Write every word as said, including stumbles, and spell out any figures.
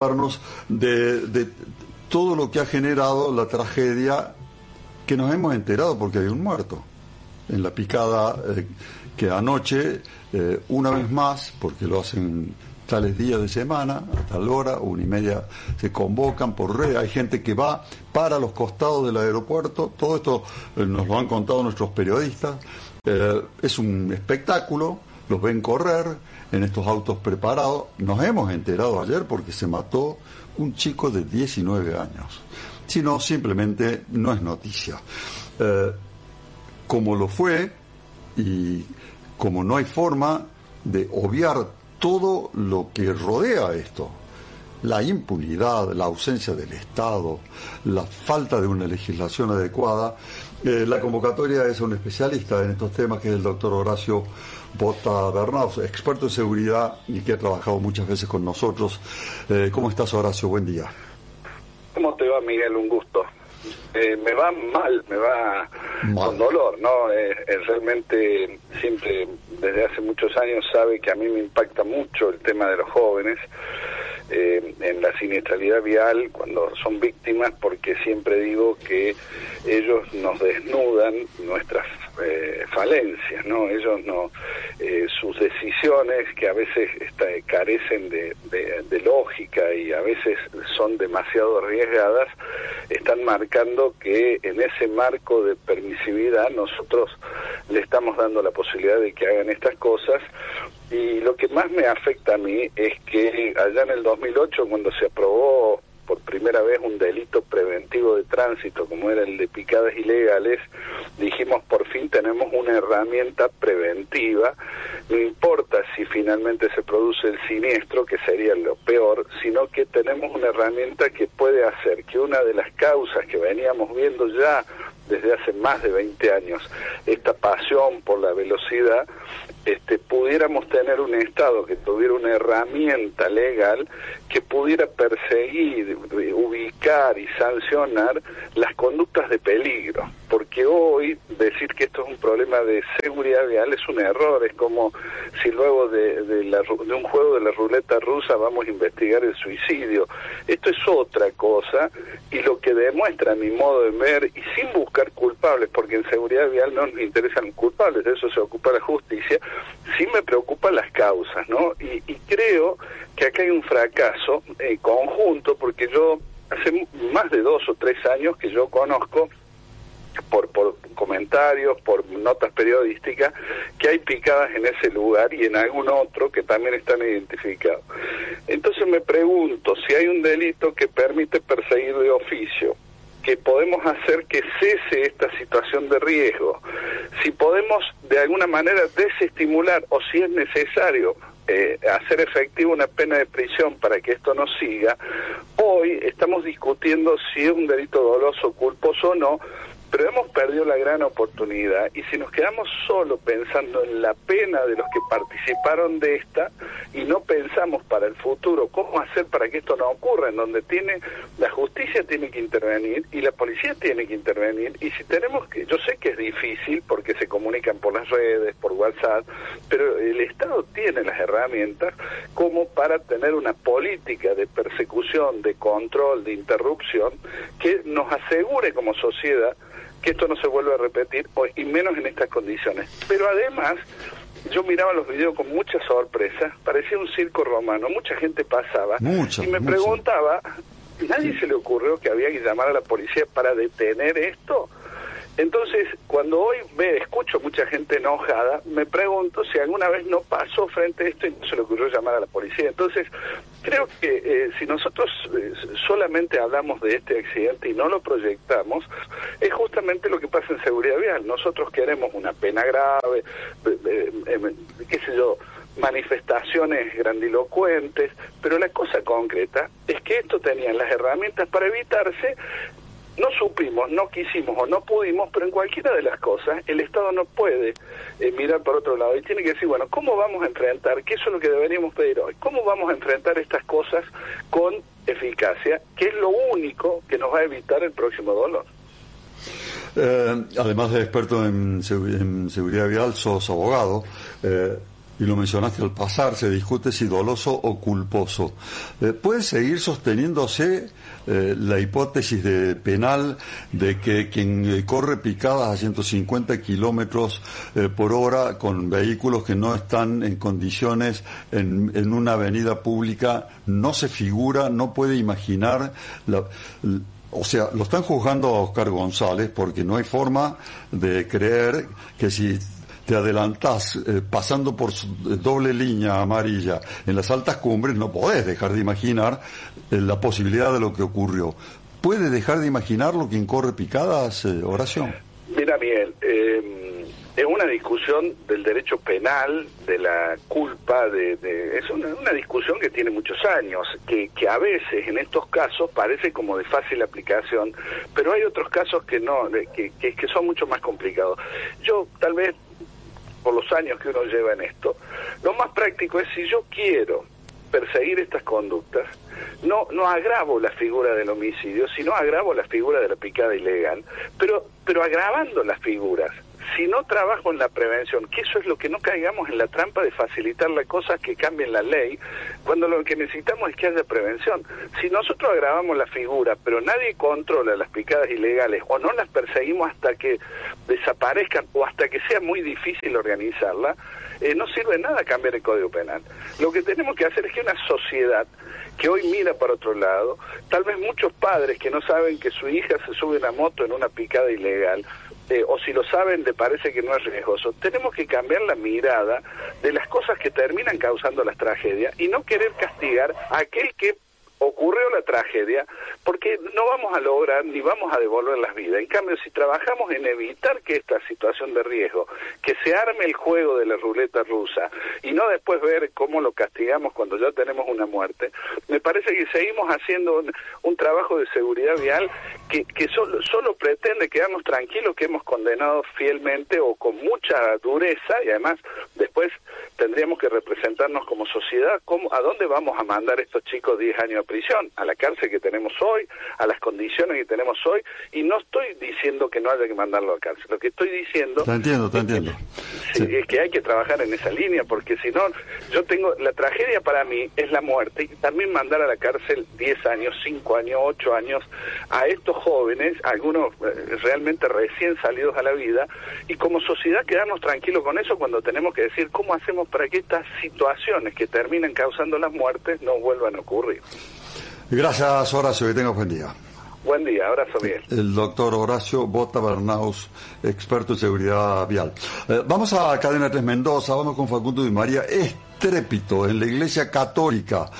De, de todo lo que ha generado la tragedia, que nos hemos enterado porque hay un muerto en la picada eh, que anoche, eh, una vez más, porque lo hacen tales días de semana, a tal hora, una y media, se convocan por red, hay gente que va para los costados del aeropuerto, todo esto eh, nos lo han contado nuestros periodistas, eh, es un espectáculo, los ven correr en estos autos preparados. Nos hemos enterado ayer porque se mató un chico de diecinueve años. Si no, simplemente no es noticia. Eh, como lo fue, y como no hay forma de obviar todo lo que rodea esto, la impunidad, la ausencia del Estado, la falta de una legislación adecuada, eh, la convocatoria es a un especialista en estos temas, que es el doctor Horacio Bota Bernaus, experto en seguridad y que ha trabajado muchas veces con nosotros. Eh, ¿Cómo estás, Horacio? Buen día. ¿Cómo te va, Miguel? Un gusto. Eh, me va mal, me va mal. Con dolor, ¿no? Eh, eh, realmente siempre, desde hace muchos años, sabe que a mí me impacta mucho el tema de los jóvenes eh, en la siniestralidad vial cuando son víctimas, porque siempre digo que ellos nos desnudan nuestras eh, falencias, ¿no? Ellos no, eh, sus decisiones, que a veces está, carecen de, de, de lógica y a veces son demasiado arriesgadas, están marcando que en ese marco de permisividad nosotros le estamos dando la posibilidad de que hagan estas cosas. Y lo que más me afecta a mí es que allá en el dos mil ocho, cuando se aprobó por primera vez un delito preventivo de tránsito, como era el de picadas ilegales, dijimos, por fin tenemos una herramienta preventiva. No importa si finalmente se produce el siniestro, que sería lo peor, sino que tenemos una herramienta que puede hacer que una de las causas que veníamos viendo ya desde hace más de veinte años, esta pasión por la velocidad, este, pudiéramos tener un Estado que tuviera una herramienta legal que pudiera perseguir, ubicar y sancionar las conductas de peligro. Porque hoy decir que esto es un problema de seguridad vial es un error. Es como si luego de, de, la, de un juego de la ruleta rusa vamos a investigar el suicidio. Esto es otra cosa, y lo que demuestra, a mi modo de ver, y sin buscar culpables, porque en seguridad vial no nos interesan culpables, de eso se ocupa la justicia, sí me preocupan las causas, ¿no? Y, y creo que acá hay un fracaso eh, conjunto, porque yo hace más de dos o tres años que yo conozco, por, por comentarios, por notas periodísticas, que hay picadas en ese lugar y en algún otro que también están identificados. Entonces me pregunto, si hay un delito que permite perseguir de oficio, que podemos hacer que cese esta situación de riesgo, si podemos de alguna manera desestimular, o si es necesario eh, hacer efectiva una pena de prisión para que esto no siga, hoy estamos discutiendo si es un delito doloso, culposo o no, pero hemos perdido la gran oportunidad, y si nos quedamos solo pensando en la pena de los que participaron de esta y no pensamos para el futuro cómo hacer para que esto no ocurra, en donde tiene la justicia tiene que intervenir y la policía tiene que intervenir, y si tenemos que, yo sé que es difícil porque se comunican por las redes, por WhatsApp, pero el Estado tiene las herramientas como para tener una política de persecución, de control, de interrupción, que nos asegure como sociedad que esto no se vuelva a repetir, y menos en estas condiciones. Pero además, yo miraba los videos con mucha sorpresa, parecía un circo romano, mucha gente pasaba, mucha, y me mucha. preguntaba, ¿nadie se le ocurrió que había que llamar a la policía para detener esto? Entonces, cuando hoy ve, escucho mucha gente enojada, me pregunto si alguna vez no pasó frente a esto y no se le ocurrió llamar a la policía. Entonces, creo que eh, si nosotros eh, solamente hablamos de este accidente y no lo proyectamos, es justamente lo que pasa en seguridad vial. Nosotros queremos una pena grave, eh, eh, eh, qué sé yo, manifestaciones grandilocuentes, pero la cosa concreta es que esto tenía las herramientas para evitarse. No supimos, no quisimos o no pudimos, pero en cualquiera de las cosas el Estado no puede eh, mirar por otro lado y tiene que decir, bueno, ¿cómo vamos a enfrentar? Que eso es lo que deberíamos pedir hoy. ¿Cómo vamos a enfrentar estas cosas con eficacia? Que es lo único que nos va a evitar el próximo dolor. Eh, además de experto en, segu en seguridad vial, sos abogado. Eh, y lo mencionaste al pasar, se discute si doloso o culposo. Eh, ¿Puede seguir sosteniéndose eh, la hipótesis de penal de que quien eh, corre picadas a ciento cincuenta kilómetros eh, por hora con vehículos que no están en condiciones en, en una avenida pública no se figura, no puede imaginar la, la o sea, lo están juzgando a Oscar González porque no hay forma de creer que si te adelantás eh, pasando por su, eh, doble línea amarilla en las altas cumbres, no podés dejar de imaginar eh, la posibilidad de lo que ocurrió. ¿Puede dejar de imaginarlo quien corre picadas, eh, Horacio? Mira, Miguel, eh, es una discusión del derecho penal, de la culpa, de, de es una, una discusión que tiene muchos años, que, que a veces en estos casos parece como de fácil aplicación, pero hay otros casos que no, que, que, que son mucho más complicados. Yo tal vez, por los años que uno lleva en esto, lo más práctico es si yo quiero perseguir estas conductas, no no agravo la figura del homicidio, sino agravo la figura de la picada ilegal, pero pero agravando las figuras. Si no trabajo en la prevención, que eso es lo que no caigamos en la trampa de facilitarle cosas que cambien la ley, cuando lo que necesitamos es que haya prevención. Si nosotros agravamos la figura, pero nadie controla las picadas ilegales, o no las perseguimos hasta que desaparezcan, o hasta que sea muy difícil organizarla, eh, no sirve nada cambiar el Código Penal. Lo que tenemos que hacer es que una sociedad que hoy mira para otro lado, tal vez muchos padres que no saben que su hija se sube a una moto en una picada ilegal, Eh, o si lo saben, le parece que no es riesgoso. Tenemos que cambiar la mirada de las cosas que terminan causando las tragedias y no querer castigar a aquel que ocurrió la tragedia, porque no vamos a lograr ni vamos a devolver las vidas. En cambio, si trabajamos en evitar que esta situación de riesgo, que se arme el juego de la ruleta rusa y no después ver cómo lo castigamos cuando ya tenemos una muerte, me parece que seguimos haciendo un, un trabajo de seguridad vial que, que solo, solo pretende quedarnos tranquilos que hemos condenado fielmente o con mucha dureza, y además después tendríamos que representarnos como sociedad cómo, a dónde vamos a mandar a estos chicos diez años a prisión, a la cárcel que tenemos hoy, a las condiciones que tenemos hoy, y no estoy diciendo que no haya que mandarlo a cárcel, lo que estoy diciendo te entiendo, te entiendo. Sí, sí. Es que hay que trabajar en esa línea, porque si no, yo tengo, la tragedia para mí es la muerte, y también mandar a la cárcel diez años, cinco años, ocho años, a estos jóvenes, algunos eh, realmente recién salidos a la vida, y como sociedad quedarnos tranquilos con eso cuando tenemos que decir cómo hacemos para que estas situaciones que terminan causando las muertes no vuelvan a ocurrir. Gracias, Horacio, que tengas buen día. Buen día, abrazo, Miguel. El doctor Horacio Bota Bernaus, experto en seguridad vial. Eh, vamos a Cadena tres Mendoza, vamos con Facundo Di María. Estrépito en la Iglesia Católica